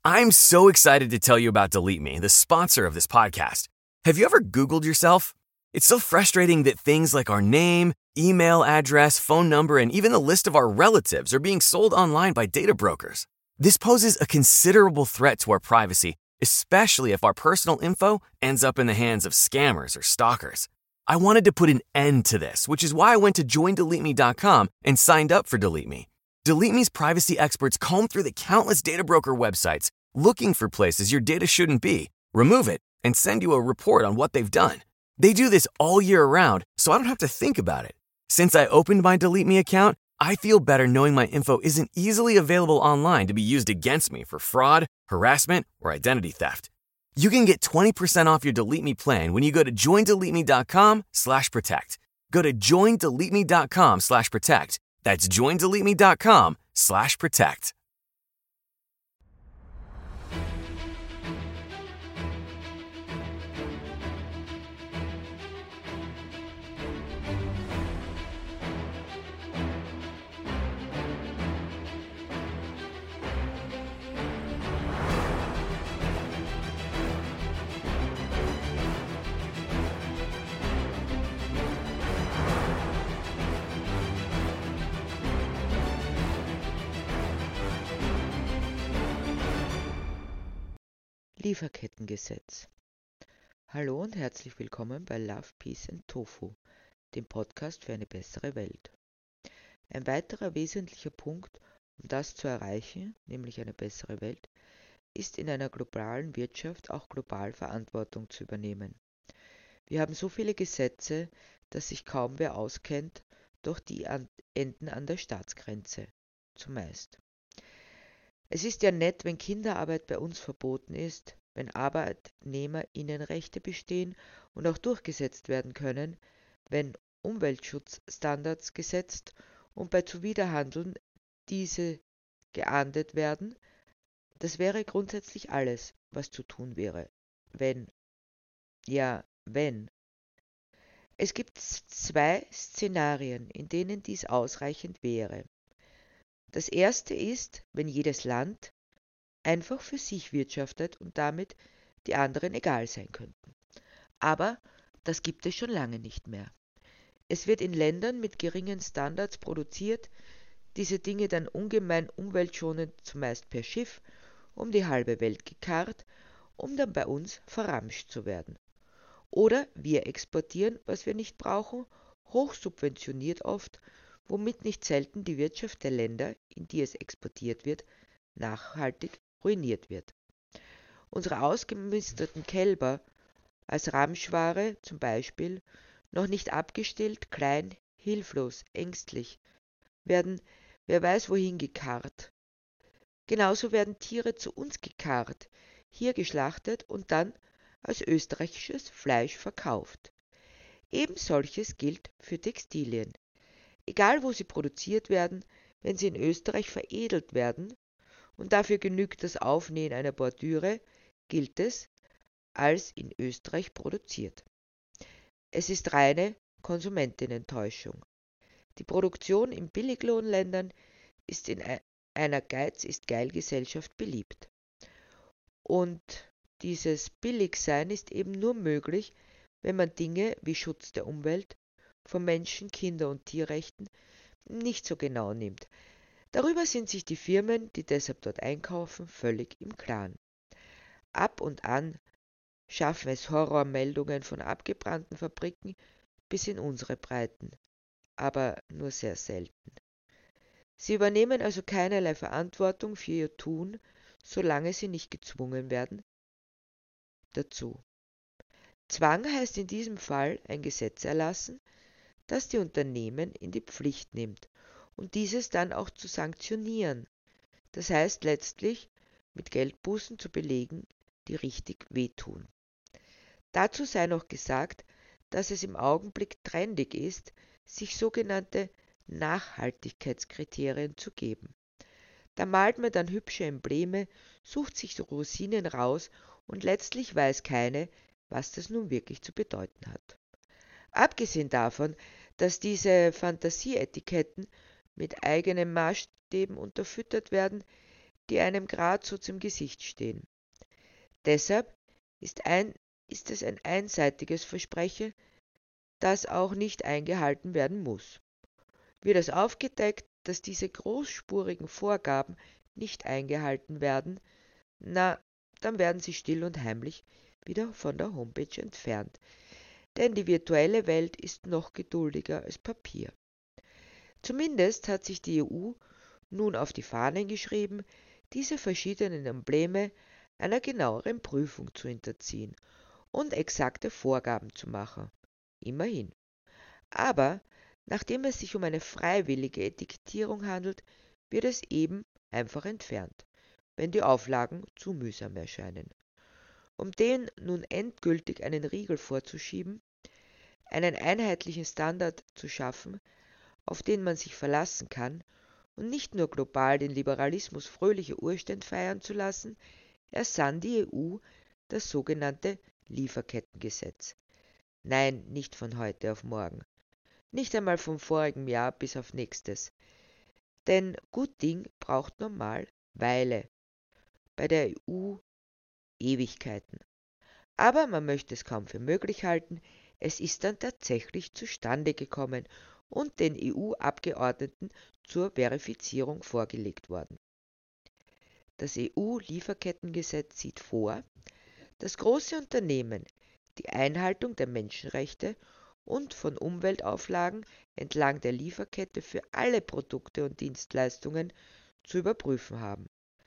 I'm so excited to tell you about Delete Me, the sponsor of this podcast. Have you ever Googled yourself? It's so frustrating that things like our name, email address, phone number, and even the list of our relatives are being sold online by data brokers. This poses a considerable threat to our privacy, especially if our personal info ends up in the hands of scammers or stalkers. I wanted to put an end to this, which is why I went to joindeleteme.com and signed up for Delete Me. Delete Me's privacy experts comb through the countless data broker websites looking for places your data shouldn't be, remove it, and send you a report on what they've done. They do this all year round, so I don't have to think about it. Since I opened my Delete Me account, I feel better knowing my info isn't easily available online to be used against me for fraud, harassment, or identity theft. You can get 20% off your Delete Me plan when you go to joindeleteme.com/protect. Go to joindeleteme.com/protect. That's joindeleteme.com/protect. Lieferkettengesetz. Hallo und herzlich willkommen bei Love, Peace and Tofu, dem Podcast für eine bessere Welt. Ein weiterer wesentlicher Punkt, um das zu erreichen, nämlich eine bessere Welt, ist in einer globalen Wirtschaft auch global Verantwortung zu übernehmen. Wir haben so viele Gesetze, dass sich kaum wer auskennt, doch die enden an der Staatsgrenze, zumeist. Es ist ja nett, wenn Kinderarbeit bei uns verboten ist, wenn ArbeitnehmerInnenrechte bestehen und auch durchgesetzt werden können, wenn Umweltschutzstandards gesetzt und bei Zuwiderhandeln diese geahndet werden. Das wäre grundsätzlich alles, was zu tun wäre. Wenn. Es gibt zwei Szenarien, in denen dies ausreichend wäre. Das erste ist, wenn jedes Land einfach für sich wirtschaftet und damit die anderen egal sein könnten. Aber das gibt es schon lange nicht mehr. Es wird in Ländern mit geringen Standards produziert, diese Dinge dann ungemein umweltschonend, zumeist per Schiff, um die halbe Welt gekarrt, um dann bei uns verramscht zu werden. Oder wir exportieren, was wir nicht brauchen, hochsubventioniert oft, womit nicht selten die Wirtschaft der Länder, in die es exportiert wird, nachhaltig ruiniert wird. Unsere ausgemisterten Kälber als Ramschware zum Beispiel, noch nicht abgestillt, klein, hilflos, ängstlich, werden wer weiß wohin gekarrt. Genauso werden Tiere zu uns gekarrt, hier geschlachtet und dann als österreichisches Fleisch verkauft. Eben solches gilt für Textilien. Egal wo sie produziert werden, wenn sie in Österreich veredelt werden, und dafür genügt das Aufnähen einer Bordüre, gilt es als in Österreich produziert. Es ist reine Konsumentinnentäuschung. Die Produktion in Billiglohnländern ist in einer Geiz-ist-geil-Gesellschaft beliebt. Und dieses Billigsein ist eben nur möglich, wenn man Dinge wie Schutz der Umwelt, von Menschen-, Kinder- und Tierrechten nicht so genau nimmt. Darüber sind sich die Firmen, die deshalb dort einkaufen, völlig im Klaren. Ab und an schaffen es Horrormeldungen von abgebrannten Fabriken bis in unsere Breiten, aber nur sehr selten. Sie übernehmen also keinerlei Verantwortung für ihr Tun, solange sie nicht gezwungen werden dazu. Zwang heißt in diesem Fall ein Gesetz erlassen, das die Unternehmen in die Pflicht nimmt und dieses dann auch zu sanktionieren. Das heißt letztlich mit Geldbußen zu belegen, die richtig wehtun. Dazu sei noch gesagt, dass es im Augenblick trendig ist, sich sogenannte Nachhaltigkeitskriterien zu geben. Da malt man dann hübsche Embleme, sucht sich so Rosinen raus und letztlich weiß keine, was das nun wirklich zu bedeuten hat. Abgesehen davon, dass diese Fantasieetiketten mit eigenen Maßstäben unterfüttert werden, die einem geradezu zum Gesicht stehen. Deshalb ist es ein einseitiges Versprechen, das auch nicht eingehalten werden muss. Wird es aufgedeckt, dass diese großspurigen Vorgaben nicht eingehalten werden, dann werden sie still und heimlich wieder von der Homepage entfernt. Denn die virtuelle Welt ist noch geduldiger als Papier. Zumindest hat sich die EU nun auf die Fahnen geschrieben, diese verschiedenen Embleme einer genaueren Prüfung zu unterziehen und exakte Vorgaben zu machen. Immerhin. Aber nachdem es sich um eine freiwillige Etikettierung handelt, wird es eben einfach entfernt, wenn die Auflagen zu mühsam erscheinen. Um dem nun endgültig einen Riegel vorzuschieben, einen einheitlichen Standard zu schaffen, auf den man sich verlassen kann, und nicht nur global den Liberalismus fröhliche Urständ feiern zu lassen, ersann die EU das sogenannte Lieferkettengesetz. Nein, nicht von heute auf morgen. Nicht einmal vom vorigen Jahr bis auf nächstes. Denn gut Ding braucht normal Weile. Bei der EU Ewigkeiten. Aber man möchte es kaum für möglich halten, es ist dann tatsächlich zustande gekommen und den EU-Abgeordneten zur Verifizierung vorgelegt worden. Das EU-Lieferkettengesetz sieht vor, dass große Unternehmen die Einhaltung der Menschenrechte und von Umweltauflagen entlang der Lieferkette für alle Produkte und Dienstleistungen zu überprüfen haben.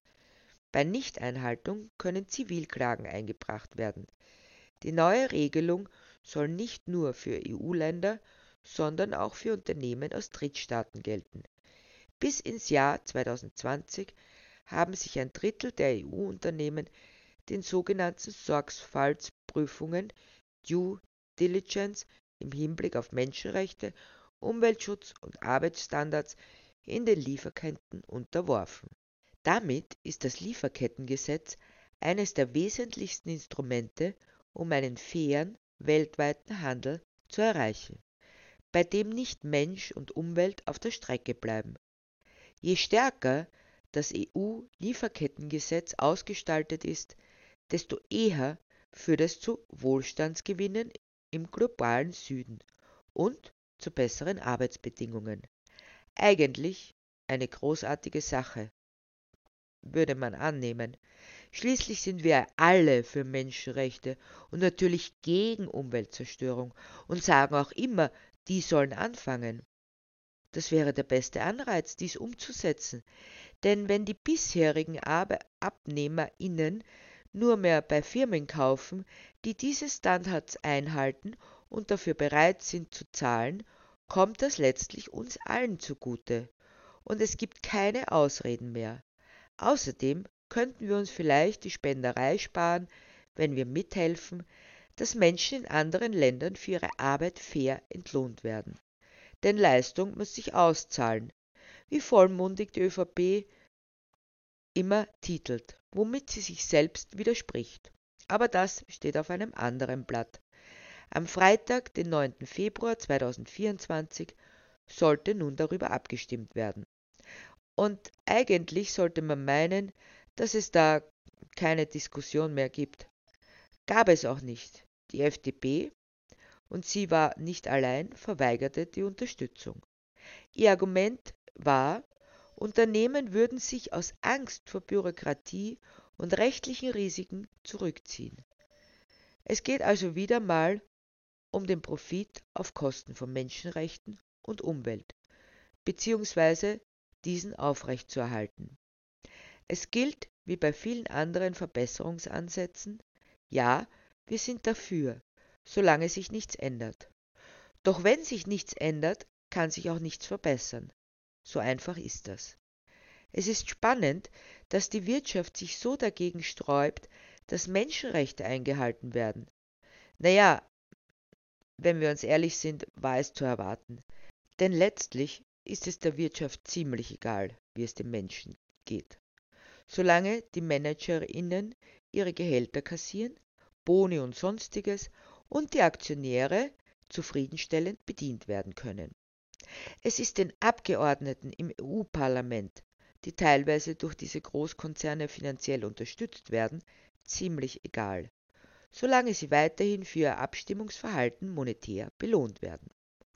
Bei Nichteinhaltung können Zivilklagen eingebracht werden. Die neue Regelung soll nicht nur für EU-Länder, sondern auch für Unternehmen aus Drittstaaten gelten. Bis ins Jahr 2020 haben sich ein Drittel der EU-Unternehmen den sogenannten Sorgfaltsprüfungen Due Diligence im Hinblick auf Menschenrechte, Umweltschutz und Arbeitsstandards in den Lieferketten unterworfen. Damit ist das Lieferkettengesetz eines der wesentlichsten Instrumente, um einen fairen, weltweiten Handel zu erreichen, bei dem nicht Mensch und Umwelt auf der Strecke bleiben. Je stärker das EU-Lieferkettengesetz ausgestaltet ist, desto eher führt es zu Wohlstandsgewinnen im globalen Süden und zu besseren Arbeitsbedingungen. Eigentlich eine großartige Sache, würde man annehmen. Schließlich sind wir alle für Menschenrechte und natürlich gegen Umweltzerstörung und sagen auch immer, die sollen anfangen. Das wäre der beste Anreiz, dies umzusetzen. Denn wenn die bisherigen AbnehmerInnen nur mehr bei Firmen kaufen, die diese Standards einhalten und dafür bereit sind zu zahlen, kommt das letztlich uns allen zugute. Und es gibt keine Ausreden mehr. Außerdem könnten wir uns vielleicht die Spenderei sparen, wenn wir mithelfen, dass Menschen in anderen Ländern für ihre Arbeit fair entlohnt werden. Denn Leistung muss sich auszahlen, wie vollmundig die ÖVP immer titelt, womit sie sich selbst widerspricht. Aber das steht auf einem anderen Blatt. Am Freitag, den 9. Februar 2024, sollte nun darüber abgestimmt werden. Und eigentlich sollte man meinen, dass es da keine Diskussion mehr gibt. Gab es auch nicht. Die FDP, und sie war nicht allein, verweigerte die Unterstützung. Ihr Argument war, Unternehmen würden sich aus Angst vor Bürokratie und rechtlichen Risiken zurückziehen. Es geht also wieder mal um den Profit auf Kosten von Menschenrechten und Umwelt, beziehungsweise diesen aufrechtzuerhalten. Es gilt, wie bei vielen anderen Verbesserungsansätzen, ja, wir sind dafür, solange sich nichts ändert. Doch wenn sich nichts ändert, kann sich auch nichts verbessern. So einfach ist das. Es ist spannend, dass die Wirtschaft sich so dagegen sträubt, dass Menschenrechte eingehalten werden. Naja, wenn wir uns ehrlich sind, war es zu erwarten. Denn letztlich ist es der Wirtschaft ziemlich egal, wie es den Menschen geht. Solange die ManagerInnen ihre Gehälter kassieren, Boni und Sonstiges und die Aktionäre zufriedenstellend bedient werden können. Es ist den Abgeordneten im EU-Parlament, die teilweise durch diese Großkonzerne finanziell unterstützt werden, ziemlich egal, solange sie weiterhin für ihr Abstimmungsverhalten monetär belohnt werden.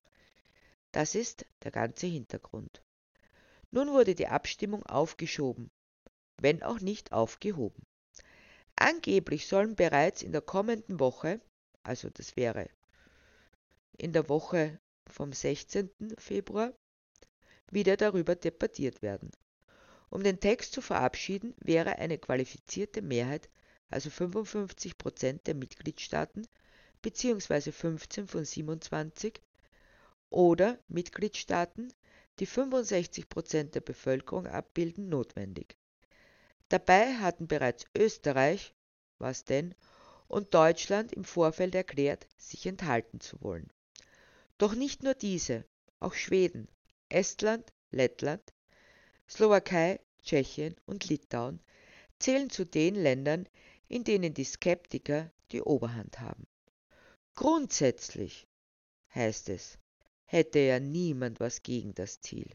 Das ist der ganze Hintergrund. Nun wurde die Abstimmung aufgeschoben, wenn auch nicht aufgehoben. Angeblich sollen bereits in der kommenden Woche, also das wäre in der Woche vom 16. Februar, wieder darüber debattiert werden. Um den Text zu verabschieden, wäre eine qualifizierte Mehrheit, also 55% der Mitgliedstaaten bzw. 15 von 27 oder Mitgliedstaaten, die 65% der Bevölkerung abbilden, notwendig. Dabei hatten bereits Österreich, was denn, und Deutschland im Vorfeld erklärt, sich enthalten zu wollen. Doch nicht nur diese, auch Schweden, Estland, Lettland, Slowakei, Tschechien und Litauen zählen zu den Ländern, in denen die Skeptiker die Oberhand haben. Grundsätzlich, heißt es, hätte ja niemand was gegen das Ziel.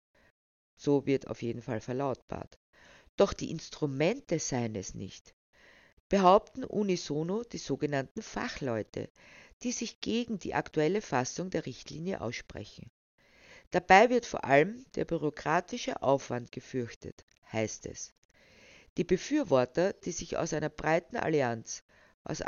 So wird auf jeden Fall verlautbart. Doch die Instrumente seien es nicht, behaupten unisono die sogenannten Fachleute, die sich gegen die aktuelle Fassung der Richtlinie aussprechen. Dabei wird vor allem der bürokratische Aufwand gefürchtet, heißt es. Die Befürworter, die sich aus einer breiten Allianz aus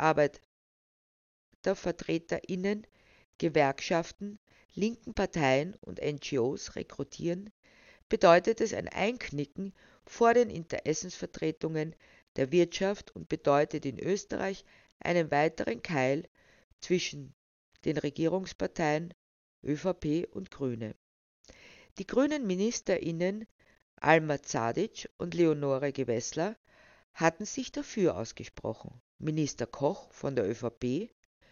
ArbeitervertreterInnen, Gewerkschaften, linken Parteien und NGOs rekrutieren, bedeutet es ein Einknicken vor den Interessensvertretungen der Wirtschaft und bedeutet in Österreich einen weiteren Keil zwischen den Regierungsparteien ÖVP und Grüne. Die grünen MinisterInnen Alma Zadic und Leonore Gewessler hatten sich dafür ausgesprochen. Minister Koch von der ÖVP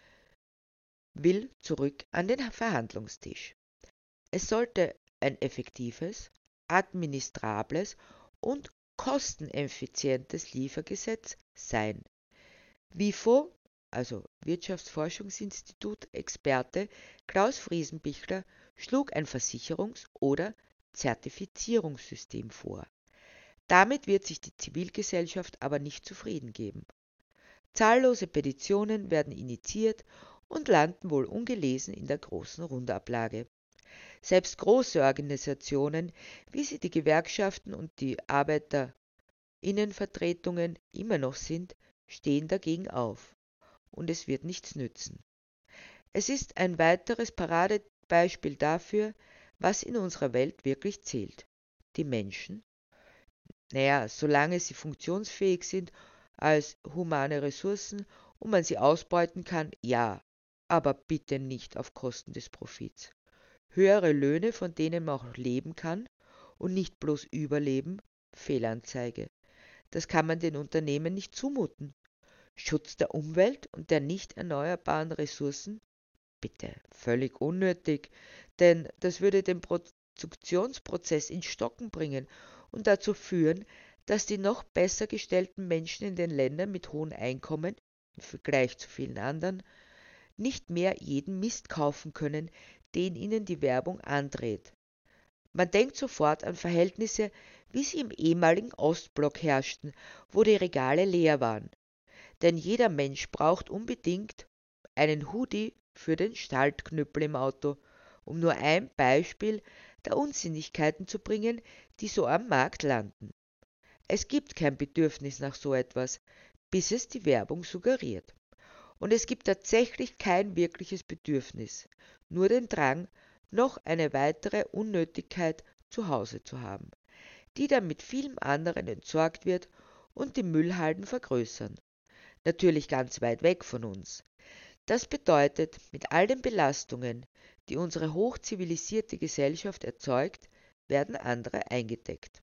will zurück an den Verhandlungstisch. Es sollte ein effektives, administrables und kosteneffizientes Liefergesetz sein. WIFO, also Wirtschaftsforschungsinstitut Experte Klaus Friesenbichler, schlug ein Versicherungs- oder Zertifizierungssystem vor. Damit wird sich die Zivilgesellschaft aber nicht zufrieden geben. Zahllose Petitionen werden initiiert und landen wohl ungelesen in der großen Rundablage. Selbst große Organisationen, wie sie die Gewerkschaften und die Arbeiterinnenvertretungen immer noch sind, stehen dagegen auf. Und es wird nichts nützen. Es ist ein weiteres Paradebeispiel dafür, was in unserer Welt wirklich zählt. Die Menschen. Naja, solange sie funktionsfähig sind als humane Ressourcen und man sie ausbeuten kann, ja, aber bitte nicht auf Kosten des Profits. Höhere Löhne, von denen man auch leben kann und nicht bloß überleben, Fehlanzeige. Das kann man den Unternehmen nicht zumuten. Schutz der Umwelt und der nicht erneuerbaren Ressourcen? Bitte, völlig unnötig, denn das würde den Produktionsprozess ins Stocken bringen und dazu führen, dass die noch besser gestellten Menschen in den Ländern mit hohen Einkommen, im Vergleich zu vielen anderen, nicht mehr jeden Mist kaufen können, den ihnen die Werbung andreht. Man denkt sofort an Verhältnisse, wie sie im ehemaligen Ostblock herrschten, wo die Regale leer waren. Denn jeder Mensch braucht unbedingt einen Hoodie für den Schaltknüppel im Auto, um nur ein Beispiel der Unsinnigkeiten zu bringen, die so am Markt landen. Es gibt kein Bedürfnis nach so etwas, bis es die Werbung suggeriert. Und es gibt tatsächlich kein wirkliches Bedürfnis, nur den Drang, noch eine weitere Unnötigkeit zu Hause zu haben, die dann mit vielem anderen entsorgt wird und die Müllhalden vergrößern. Natürlich ganz weit weg von uns. Das bedeutet, mit all den Belastungen, die unsere hochzivilisierte Gesellschaft erzeugt, werden andere eingedeckt.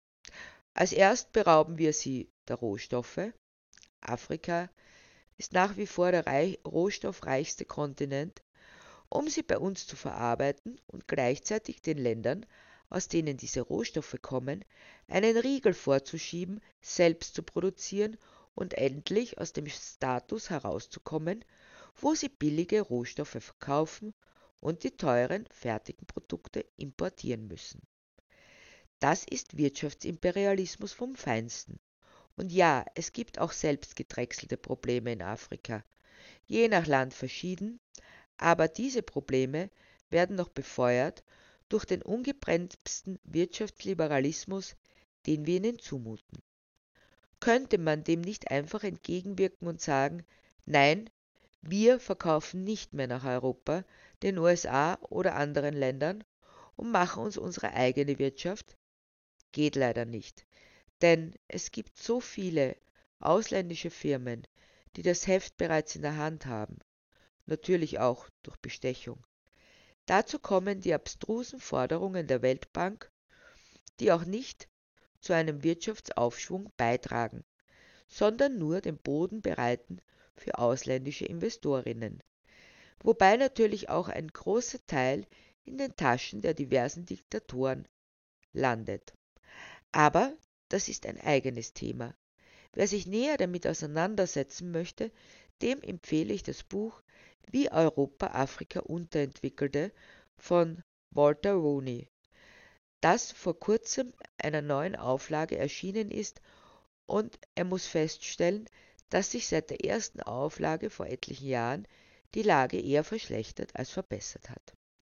Als erst berauben wir sie der Rohstoffe. Afrika ist nach wie vor der rohstoffreichste Kontinent, um sie bei uns zu verarbeiten und gleichzeitig den Ländern, aus denen diese Rohstoffe kommen, einen Riegel vorzuschieben, selbst zu produzieren und endlich aus dem Status herauszukommen, wo sie billige Rohstoffe verkaufen und die teuren fertigen Produkte importieren müssen. Das ist Wirtschaftsimperialismus vom Feinsten. Und ja, es gibt auch selbst gedrechselte Probleme in Afrika, je nach Land verschieden, aber diese Probleme werden noch befeuert durch den ungebremsten Wirtschaftsliberalismus, den wir ihnen zumuten. Könnte man dem nicht einfach entgegenwirken und sagen, nein, wir verkaufen nicht mehr nach Europa, den USA oder anderen Ländern und machen uns unsere eigene Wirtschaft? Geht leider nicht, denn es gibt so viele ausländische Firmen, die das Heft bereits in der Hand haben, natürlich auch durch Bestechung. Dazu kommen die abstrusen Forderungen der Weltbank, die auch nicht zu einem Wirtschaftsaufschwung beitragen, sondern nur den Boden bereiten für ausländische Investorinnen, wobei natürlich auch ein großer Teil in den Taschen der diversen Diktatoren landet. Aber das ist ein eigenes Thema. Wer sich näher damit auseinandersetzen möchte, dem empfehle ich das Buch Wie Europa Afrika unterentwickelte von Walter Rooney, das vor kurzem einer neuen Auflage erschienen ist, und er muss feststellen, dass sich seit der ersten Auflage vor etlichen Jahren die Lage eher verschlechtert als verbessert hat.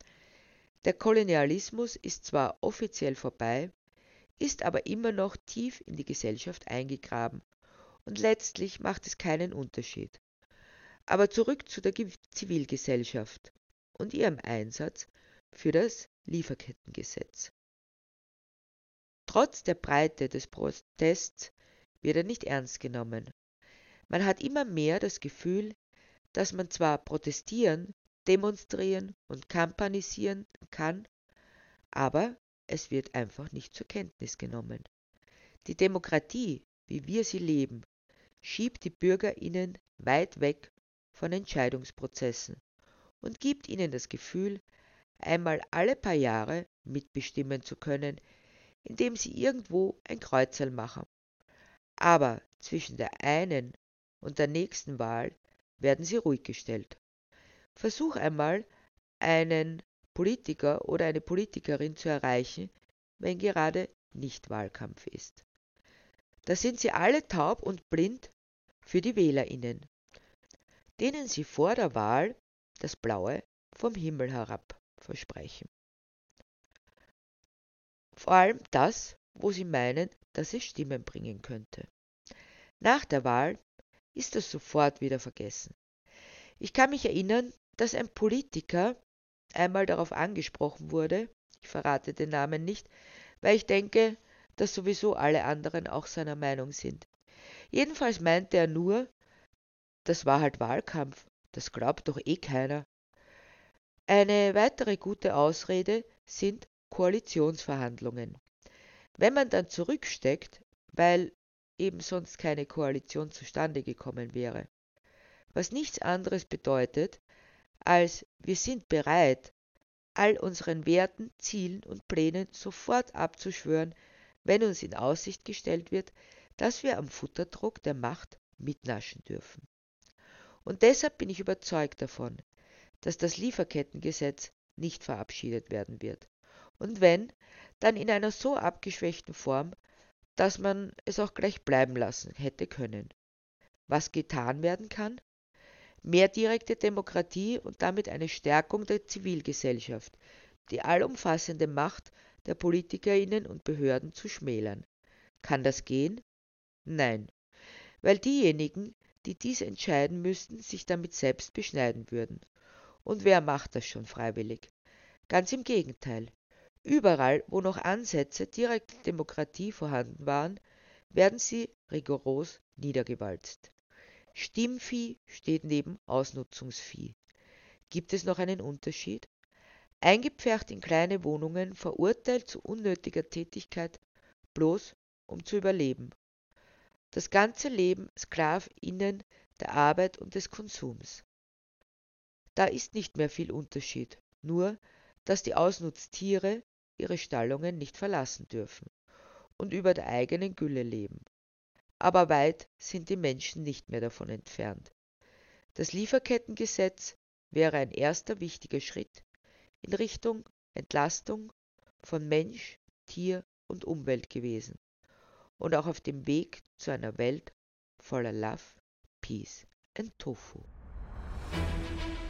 Der Kolonialismus ist zwar offiziell vorbei, ist aber immer noch tief in die Gesellschaft eingegraben und letztlich macht es keinen Unterschied. Aber zurück zu der Zivilgesellschaft und ihrem Einsatz für das Lieferkettengesetz. Trotz der Breite des Protests wird er nicht ernst genommen. Man hat immer mehr das Gefühl, dass man zwar protestieren, demonstrieren und kampanisieren kann, aber es wird einfach nicht zur Kenntnis genommen. Die Demokratie, wie wir sie leben, schiebt die BürgerInnen weit weg von Entscheidungsprozessen und gibt ihnen das Gefühl, einmal alle paar Jahre mitbestimmen zu können, indem sie irgendwo ein Kreuzerl machen. Aber zwischen der einen und der nächsten Wahl werden sie ruhig gestellt. Versuch einmal, einen Politiker oder eine Politikerin zu erreichen, wenn gerade nicht Wahlkampf ist. Da sind sie alle taub und blind für die WählerInnen, denen sie vor der Wahl das Blaue vom Himmel herab versprechen. Vor allem das, wo sie meinen, dass es Stimmen bringen könnte. Nach der Wahl ist das sofort wieder vergessen. Ich kann mich erinnern, dass ein Politiker einmal darauf angesprochen wurde, ich verrate den Namen nicht, weil ich denke, dass sowieso alle anderen auch seiner Meinung sind. Jedenfalls meinte er nur, das war halt Wahlkampf, das glaubt doch eh keiner. Eine weitere gute Ausrede sind Koalitionsverhandlungen. Wenn man dann zurücksteckt, weil eben sonst keine Koalition zustande gekommen wäre, was nichts anderes bedeutet, als wir sind bereit, all unseren Werten, Zielen und Plänen sofort abzuschwören, wenn uns in Aussicht gestellt wird, dass wir am Futterdruck der Macht mitnaschen dürfen. Und deshalb bin ich überzeugt davon, dass das Lieferkettengesetz nicht verabschiedet werden wird. Und wenn, dann in einer so abgeschwächten Form, dass man es auch gleich bleiben lassen hätte können. Was getan werden kann? Mehr direkte Demokratie und damit eine Stärkung der Zivilgesellschaft, die allumfassende Macht der PolitikerInnen und Behörden zu schmälern. Kann das gehen? Nein, weil diejenigen, die dies entscheiden müssten, sich damit selbst beschneiden würden. Und wer macht das schon freiwillig? Ganz im Gegenteil. Überall, wo noch Ansätze direkter Demokratie vorhanden waren, werden sie rigoros niedergewalzt. Stimmvieh steht neben Ausnutzungsvieh. Gibt es noch einen Unterschied? Eingepfercht in kleine Wohnungen, verurteilt zu unnötiger Tätigkeit, bloß um zu überleben. Das ganze Leben SklavInnen der Arbeit und des Konsums. Da ist nicht mehr viel Unterschied, nur dass die Ausnutztiere ihre Stallungen nicht verlassen dürfen und über der eigenen Gülle leben. Aber weit sind die Menschen nicht mehr davon entfernt. Das Lieferkettengesetz wäre ein erster wichtiger Schritt in Richtung Entlastung von Mensch, Tier und Umwelt gewesen und auch auf dem Weg zu einer Welt voller Love, Peace and Tofu.